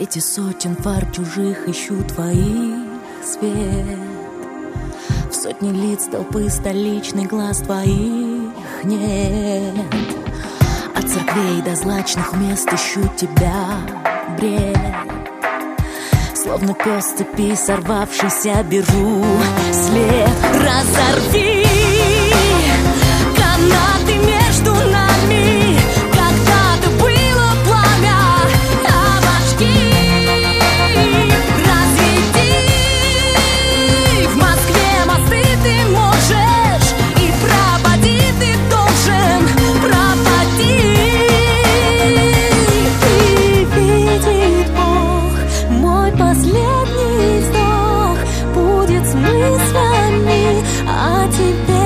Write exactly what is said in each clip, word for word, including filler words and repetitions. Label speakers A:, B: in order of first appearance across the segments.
A: свете сотен фар чужих ищу твоих свет. В сотни лиц толпы столичный глаз твоих нет. От церквей до злачных мест ищу тебя, бред. Словно пес с цепи сорвавшийся, беру след. Разорви канаты между нами, когда-то было пламя, обожги. Разведи в Москве мосты ты можешь, и пропади ты должен, пропади. И видит Бог, мой последний вздох будет с мыслями о тебе.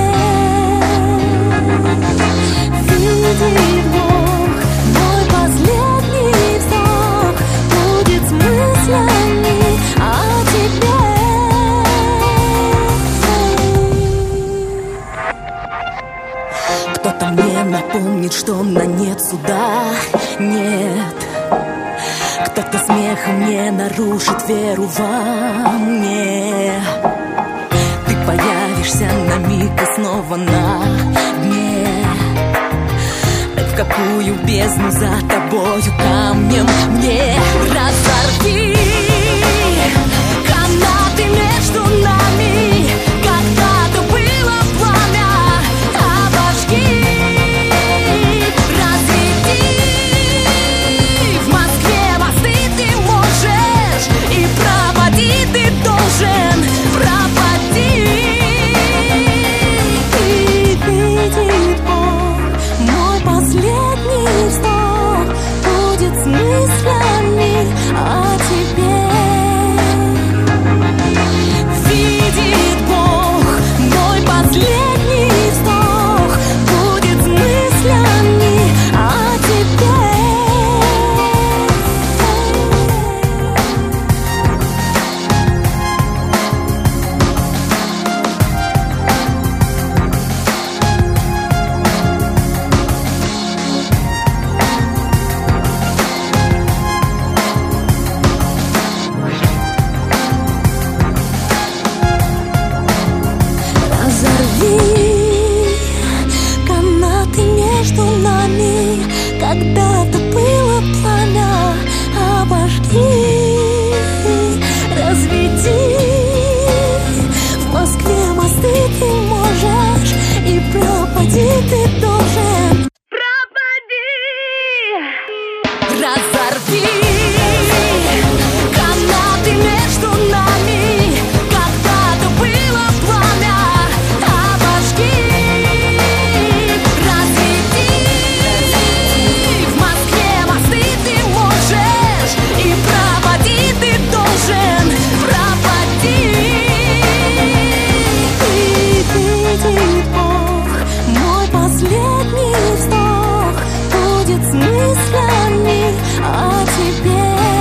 A: Видит Бог, мой последний вздох будет с мыслями о тебе. Кто-то мне напомнит, что на нет суда нет. Кто-то смехом мне нарушит веру во мне. Ты появишься на миг и снова на дне. Так в какую бездну за тобою камнем мне? Разорви канаты между нами, когда-то было пламя, обожги. Разведи в Москве мосты ты можешь, и пропади ты должен, пропади. И видит Бог, мой последний вздох будет с мыслями о тебе. Видит Бог, мой последний вздох будет с мыслями о тебе. Разорви канаты между нами, когда-то было пламя, обожги. Разведи в Москве мосты ты можешь, и пропади ты должен, пропади. Разорви канаты между нами, когда-то было пламя, обожги. Разведи в Москве мосты ты можешь, и пропади ты должен, пропади. И видит Бог, мой последний вздох будет с мыслями о тебе.